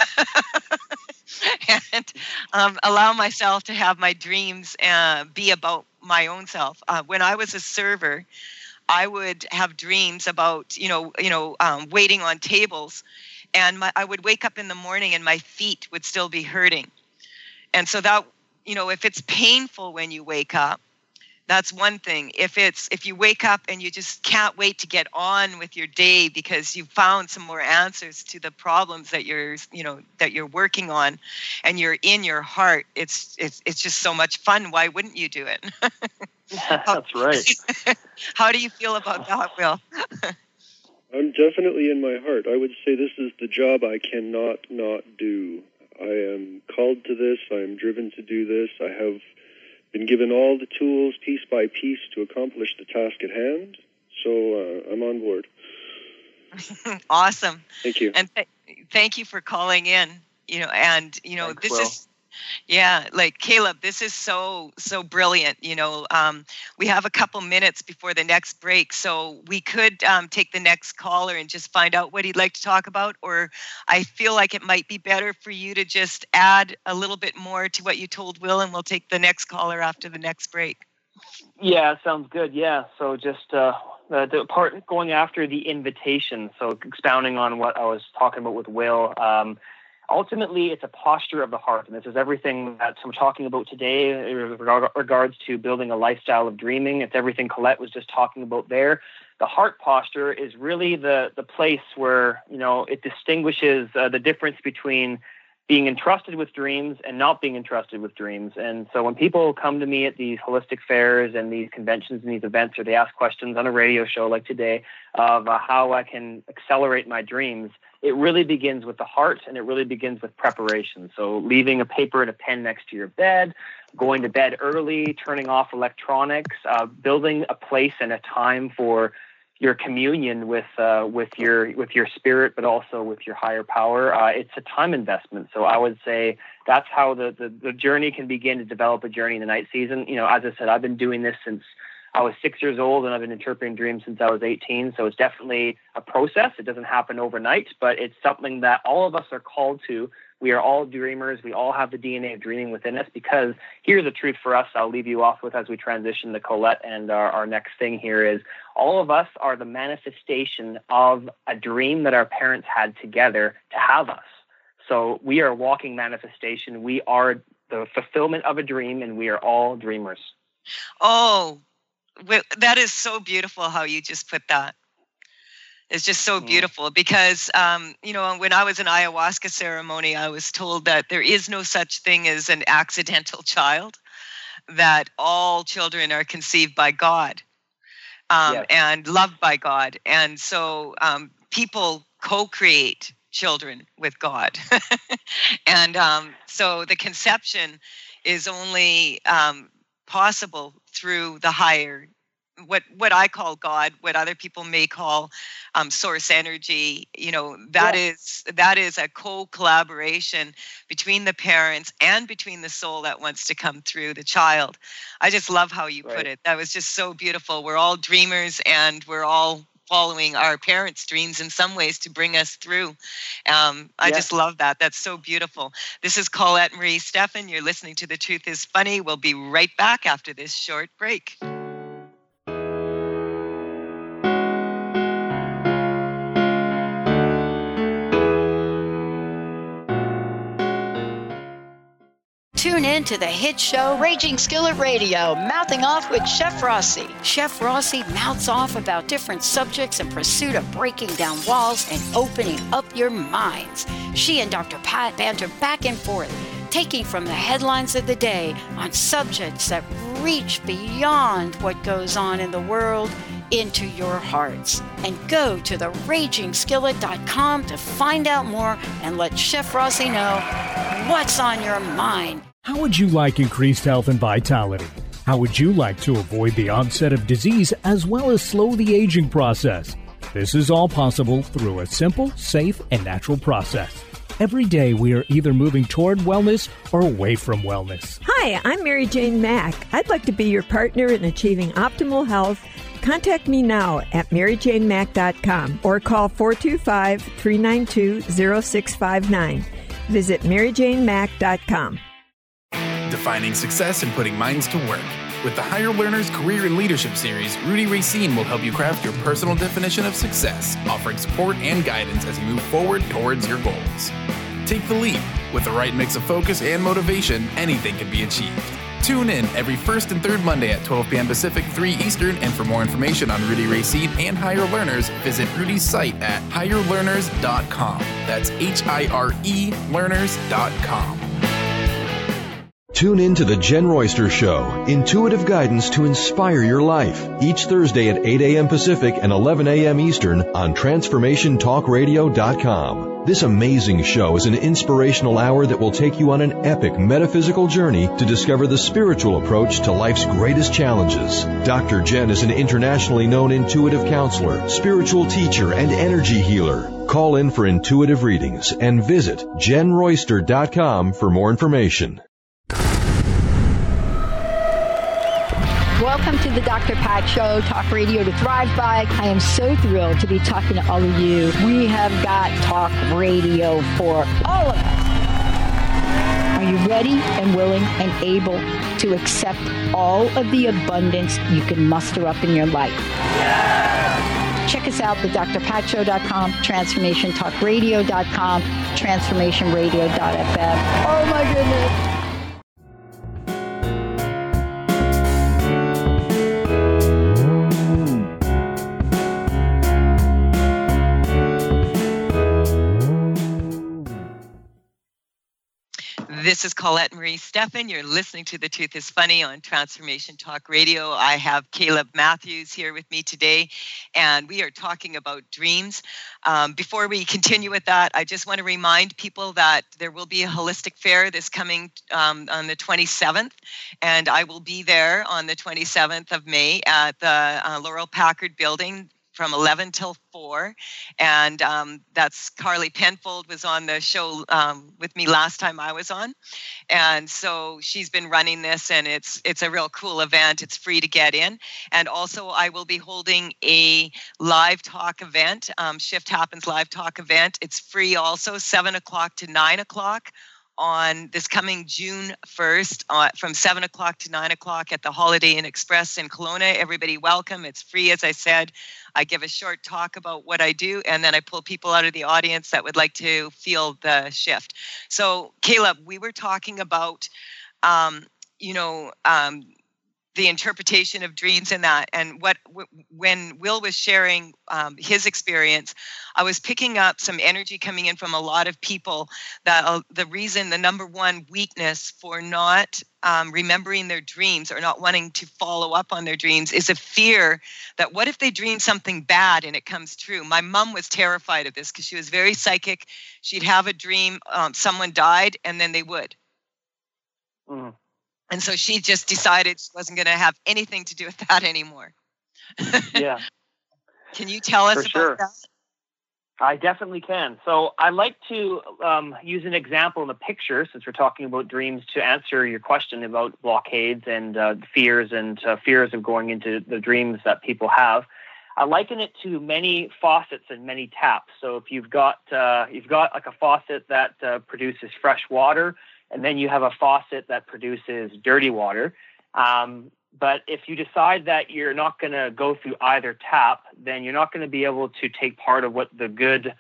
and allow myself to have my dreams be about my own self. When I was a server, I would have dreams about, waiting on tables, and I would wake up in the morning and my feet would still be hurting. And so that, if it's painful when you wake up, That's one thing. If you wake up and you just can't wait to get on with your day because you found some more answers to the problems that you're working on, and you're in your heart, it's just so much fun. Why wouldn't you do it? That's right. How do you feel about that, Will? I'm definitely in my heart. I would say this is the job I cannot not do. I am called to this. I am driven to do this. I have been given all the tools, piece by piece, to accomplish the task at hand. So I'm on board. Awesome. Thank you. And thank you for calling in. Thanks, this Will. is, like Caleb, this is so brilliant. We have a couple minutes before the next break, so we could take the next caller and just find out what he'd like to talk about, or I feel like it might be better for you to just add a little bit more to what you told Will, and we'll take the next caller after the next break. Yeah, sounds good. Yeah, so just the part going after the invitation, so expounding on what I was talking about with Will, ultimately, it's a posture of the heart, and this is everything that I'm talking about today in regards to building a lifestyle of dreaming. It's everything Colette was just talking about there. The heart posture is really the place where, it distinguishes the difference between being entrusted with dreams and not being entrusted with dreams. And so when people come to me at these holistic fairs and these conventions and these events, or they ask questions on a radio show like today of how I can accelerate my dreams, it really begins with the heart, and it really begins with preparation. So leaving a paper and a pen next to your bed, going to bed early, turning off electronics, building a place and a time for your communion with your spirit, but also with your higher power. It's a time investment. So I would say that's how the journey can begin to develop a journey in the night season. As I said, I've been doing this since I was 6 years old, and I've been interpreting dreams since I was 18. So it's definitely a process. It doesn't happen overnight, but it's something that all of us are called to. We are all dreamers. We all have the DNA of dreaming within us, because here's the truth for us I'll leave you off with as we transition to Colette and our next thing here is all of us are the manifestation of a dream that our parents had together to have us. So we are walking manifestation. We are the fulfillment of a dream, and we are all dreamers. Oh, that is so beautiful how you just put that. It's just so beautiful because, when I was in ayahuasca ceremony, I was told that there is no such thing as an accidental child, that all children are conceived by God and loved by God. And so people co-create children with God. And so the conception is only possible through the higher, what I call God, what other people may call source energy. That is a co-collaboration between the parents and between the soul that wants to come through the child. I just love how you put it. That was just so beautiful. We're all dreamers, and we're all following our parents' dreams in some ways to bring us through. I just love that. That's so beautiful. This is Colette Marie Steffen. You're listening to The Truth is Funny. We'll be right back after this short break. Tune in to the hit show Raging Skillet Radio, Mouthing Off with Chef Rossi. Chef Rossi mouths off about different subjects in pursuit of breaking down walls and opening up your minds. She and Dr. Pat banter back and forth, taking from the headlines of the day on subjects that reach beyond what goes on in the world into your hearts. And go to theragingskillet.com to find out more and let Chef Rossi know what's on your mind. How would you like increased health and vitality? How would you like to avoid the onset of disease as well as slow the aging process? This is all possible through a simple, safe, and natural process. Every day we are either moving toward wellness or away from wellness. Hi, I'm Mary Jane Mack. I'd like to be your partner in achieving optimal health. Contact me now at maryjanemack.com or call 425-392-0659. Visit maryjanemack.com. Defining success and putting minds to work. With the Higher Learners Career and Leadership Series, Rudy Racine will help you craft your personal definition of success, offering support and guidance as you move forward towards your goals. Take the leap. With the right mix of focus and motivation, anything can be achieved. Tune in every first and third Monday at 12 p.m. Pacific, 3 Eastern, and for more information on Rudy Racine and Higher Learners, visit Rudy's site at higherlearners.com. That's HIRE learners.com. Tune in to The Jen Royster Show, intuitive guidance to inspire your life, each Thursday at 8 a.m. Pacific and 11 a.m. Eastern on TransformationTalkRadio.com. This amazing show is an inspirational hour that will take you on an epic metaphysical journey to discover the spiritual approach to life's greatest challenges. Dr. Jen is an internationally known intuitive counselor, spiritual teacher, and energy healer. Call in for intuitive readings and visit JenRoyster.com for more information. Welcome to the Dr. Pat Show, talk radio to thrive by. I am so thrilled to be talking to all of you. We have got talk radio for all of us. Are you ready and willing and able to accept all of the abundance you can muster up in your life? Yeah! Check us out at drpatshow.com, transformationtalkradio.com, transformationradio.fm. Oh my goodness. This is Colette Marie Stephan. You're listening to The Truth is Funny on Transformation Talk Radio. I have Caleb Matthews here with me today, and we are talking about dreams. Before we continue with that, I just want to remind people that there will be a holistic fair this coming on the 27th, and I will be there on the 27th of May at the Laurel Packard building from 11 till 4. And that's Carly Penfold was on the show with me last time I was on. And so she's been running this, and it's a real cool event. It's free to get in. And also I will be holding a live talk event, Shift Happens live talk event. It's free also, 7 o'clock to 9 o'clock. On this coming June 1st, from 7 o'clock to 9 o'clock at the Holiday Inn Express in Kelowna. Everybody welcome. It's free, as I said. I give a short talk about what I do, and then I pull people out of the audience that would like to feel the shift. So, Caleb, we were talking about, the interpretation of dreams and that, and when Will was sharing his experience, I was picking up some energy coming in from a lot of people that the number one weakness for not remembering their dreams or not wanting to follow up on their dreams is a fear that what if they dream something bad and it comes true? My mom was terrified of this because she was very psychic. She'd have a dream, someone died, and then they would. Mm-hmm. And so she just decided she wasn't going to have anything to do with that anymore. Yeah. Can you tell us about that? I definitely can. So I like to use an example in a picture, since we're talking about dreams, to answer your question about blockades and fears of going into the dreams that people have. I liken it to many faucets and many taps. So if you've got like a faucet that produces fresh water, and then you have a faucet that produces dirty water. But if you decide that you're not going to go through either tap, then you're not going to be able to take part of what the good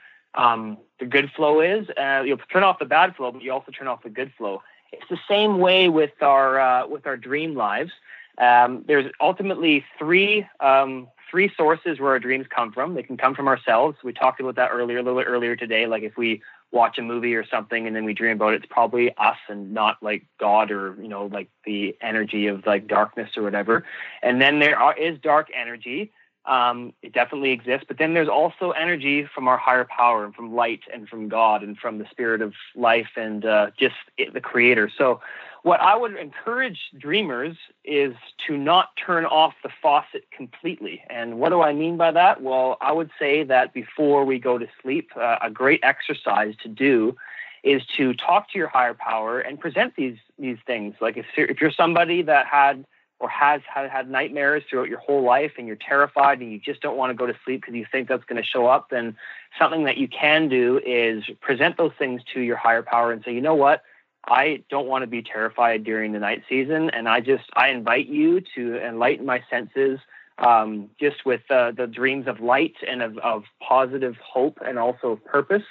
flow is. You'll turn off the bad flow, but you also turn off the good flow. It's the same way with our dream lives. There's ultimately three sources where our dreams come from. They can come from ourselves. We talked about that a little bit earlier today. Like if we watch a movie or something and then we dream about it, it's probably us and not like God or, like the energy of like darkness or whatever. And then there is dark energy. It definitely exists. But then there's also energy from our higher power and from light and from God and from the spirit of life and the creator. So what I would encourage dreamers is to not turn off the faucet completely. And what do I mean by that? Well, I would say that before we go to sleep, a great exercise to do is to talk to your higher power and present these things. Like if you're somebody that had or has had nightmares throughout your whole life and you're terrified and you just don't want to go to sleep because you think that's going to show up, then something that you can do is present those things to your higher power and say, you know what? I don't want to be terrified during the night season, and I invite you to enlighten my senses just with the dreams of light and of positive hope and also purpose.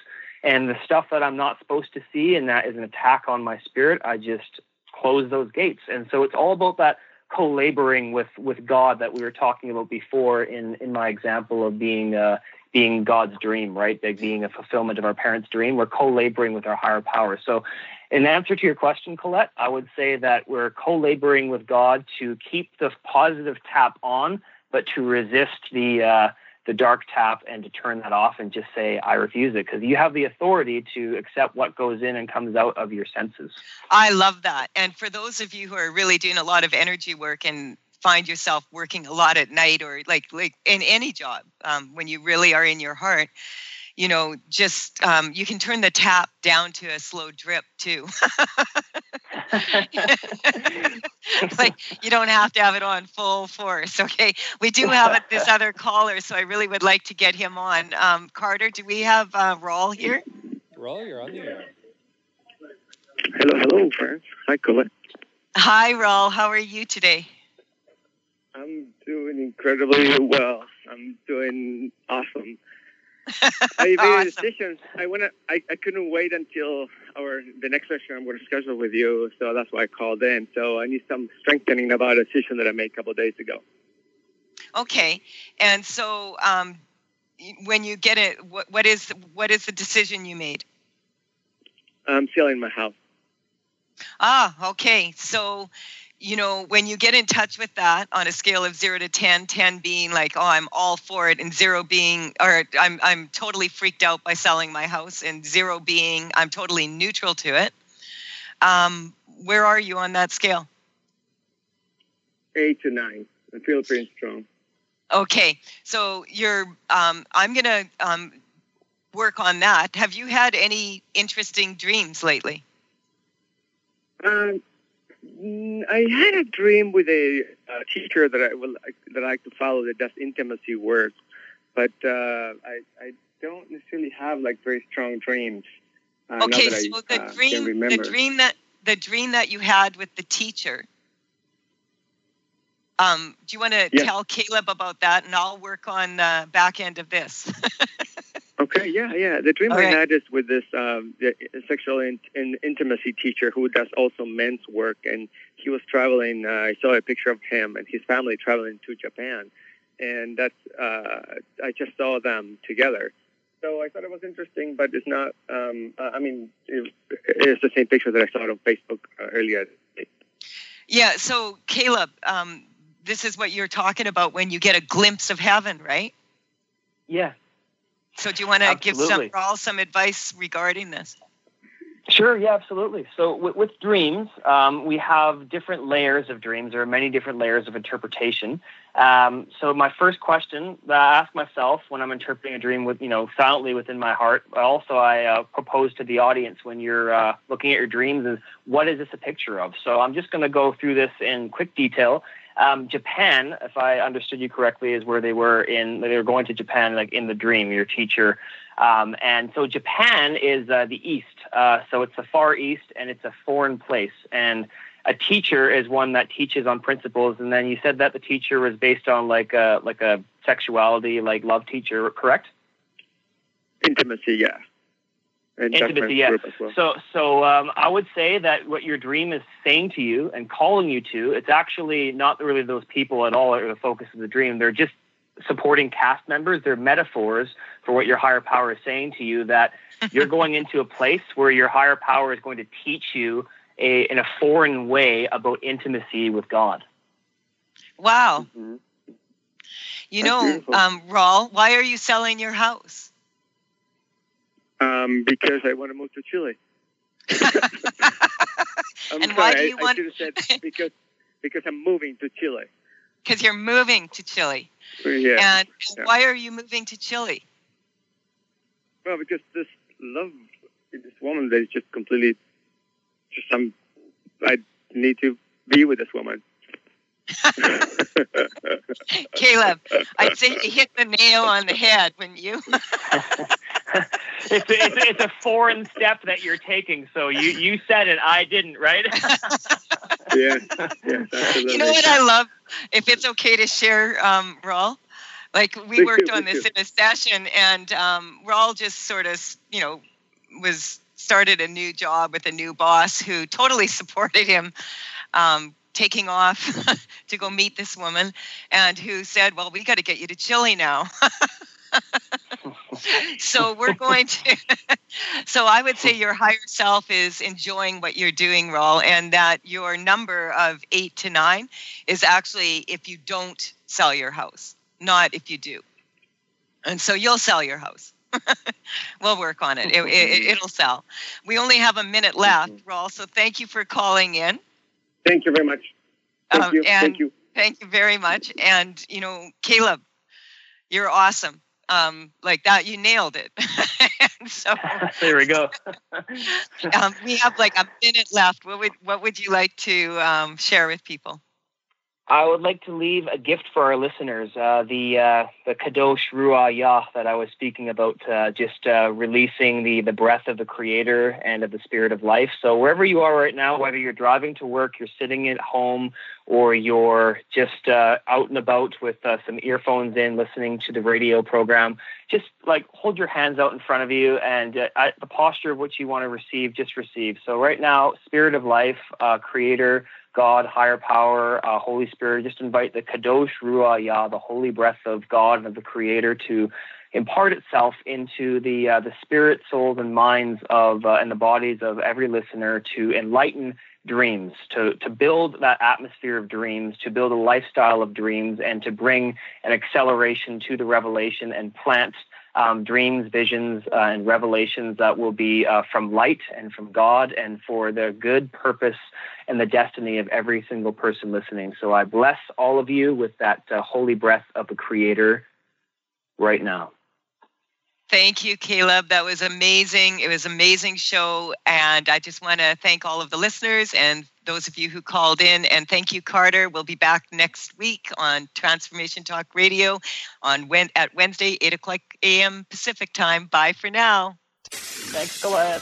And the stuff that I'm not supposed to see and that is an attack on my spirit, I just close those gates. And so it's all about that co-laboring with God that we were talking about before in my example of being God's dream, right? Like being a fulfillment of our parents' dream. We're co-laboring with our higher power. So in answer to your question, Colette, I would say that we're co-laboring with God to keep the positive tap on, but to resist the dark tap and to turn that off and just say, I refuse it, because you have the authority to accept what goes in and comes out of your senses. I love that. And for those of you who are really doing a lot of energy work and find yourself working a lot at night or like in any job, when you really are in your heart, you know, just you can turn the tap down to a slow drip too. Like you don't have to have it on full force. Okay, we do have this other caller, so I really would like to get him on. Carter, do we have Raul here? Raul, you're on the air. Hello, friends. Hi, Colette. Hi, Raul. How are you today? I'm doing incredibly well. I'm doing awesome. I made a decision. I couldn't wait until the next session I'm going to schedule with you, so that's why I called in. So I need some strengthening about a decision that I made a couple of days ago. Okay, and so when you get it, what is the decision you made? I'm selling my house. Ah, okay. So, you know, when you get in touch with that on a scale of 0 to 10, 10 being like, oh, I'm all for it, and 0 being, or I'm totally freaked out by selling my house, and 0 being I'm totally neutral to it. Where are you on that scale? 8 to 9. I feel pretty strong. Okay, so I'm going to work on that. Have you had any interesting dreams lately? I had a dream with a teacher that I like to follow that does intimacy work, but I don't necessarily have like very strong dreams. Okay, so the dream that you had with the teacher. Do you want to tell Caleb about that, and I'll work on the back end of this. Okay, yeah. The dream I had is with this sexual intimacy teacher who does also men's work, and he was traveling. I saw a picture of him and his family traveling to Japan, and that's I just saw them together. So I thought it was interesting, but it's not. It's the same picture that I saw on Facebook earlier. Yeah. So Caleb, this is what you're talking about when you get a glimpse of heaven, right? Yeah. So do you want to give Raul some advice regarding this? Sure, yeah, absolutely. So with dreams, we have different layers of dreams. There are many different layers of interpretation. So my first question that I ask myself when I'm interpreting a dream silently within my heart, also I propose to the audience when you're looking at your dreams is, what is this a picture of? So I'm just going to go through this in quick detail. Japan, if I understood you correctly, is where they were going to Japan, like in the dream, your teacher. And so Japan is the East. So it's the Far East, and it's a foreign place. And a teacher is one that teaches on principles. And then you said that the teacher was based on like a sexuality, like love teacher, correct? Intimacy, yeah. And intimacy, yeah. Well. So I would say that what your dream is saying to you and calling you to, it's actually not really those people at all that are the focus of the dream. They're just supporting cast members. They're metaphors for what your higher power is saying to you, that you're going into a place where your higher power is going to teach you in a foreign way about intimacy with God. Wow. Mm-hmm. You know, Raul, why are you selling your house? Because I want to move to Chile. Why do you want? I should have said because I'm moving to Chile. Because you're moving to Chile. Yeah. And why are you moving to Chile? Well, because this woman that is just completely, I need to be with this woman. Caleb, I'd say you hit the nail on the head, wouldn't you? It's a foreign step that you're taking. So you said it, I didn't, right? Yeah, absolutely. You know what I love? If it's okay to share, Raul, like we worked on this in a session, and Raul just sort of, started a new job with a new boss who totally supported him taking off to go meet this woman, and who said, well, we got to get you to Chile now. So we're going to, so I would say your higher self is enjoying what you're doing, Raul, and that your number of 8 to 9 is actually if you don't sell your house, not if you do. And so you'll sell your house. We'll work on it. It'll sell. We only have a minute left, Raul, so thank you for calling in. Thank you very much. Thank you. Thank you. Thank you very much. And, Caleb, you're awesome. Like that, you nailed it. So there we go. We have like a minute left. What would you like to share with people? I would like to leave a gift for our listeners. The Kadosh Ruach Yah that I was speaking about, just releasing the breath of the Creator and of the Spirit of life. So wherever you are right now, whether you're driving to work, you're sitting at home, or you're just out and about with some earphones in, listening to the radio program, just like hold your hands out in front of you, and the posture of what you want to receive, just receive. So right now, Spirit of life, Creator, God, higher power, Holy Spirit, just invite the Kadosh Ruach Yah, the holy breath of God and of the Creator, to impart itself into the spirit, souls, and minds of and the bodies of every listener, to enlighten dreams, to build that atmosphere of dreams, to build a lifestyle of dreams, and to bring an acceleration to the revelation and plant dreams, visions, and revelations that will be from light and from God and for the good purpose and the destiny of every single person listening. So I bless all of you with that holy breath of the Creator right now. Thank you, Caleb. That was amazing. It was an amazing show. And I just want to thank all of the listeners and those of you who called in. And thank you, Carter. We'll be back next week on Transformation Talk Radio at Wednesday, 8 o'clock a.m. Pacific time. Bye for now. Thanks, Colette.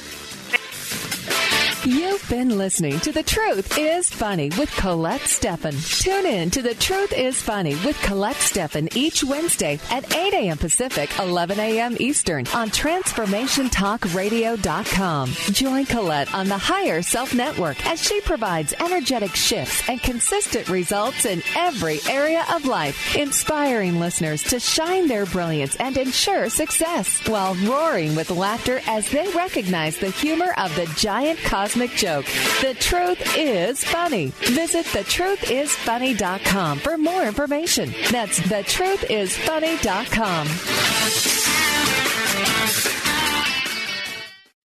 You've been listening to The Truth is Funny with Colette Steffen. Tune in to The Truth is Funny with Colette Steffen each Wednesday at 8 a.m. Pacific, 11 a.m. Eastern on TransformationTalkRadio.com. Join Colette on the Higher Self Network as she provides energetic shifts and consistent results in every area of life, inspiring listeners to shine their brilliance and ensure success while roaring with laughter as they recognize the humor of the giant cosmic joke. The Truth is Funny. Visit thetruthisfunny.com for more information. That's thetruthisfunny.com.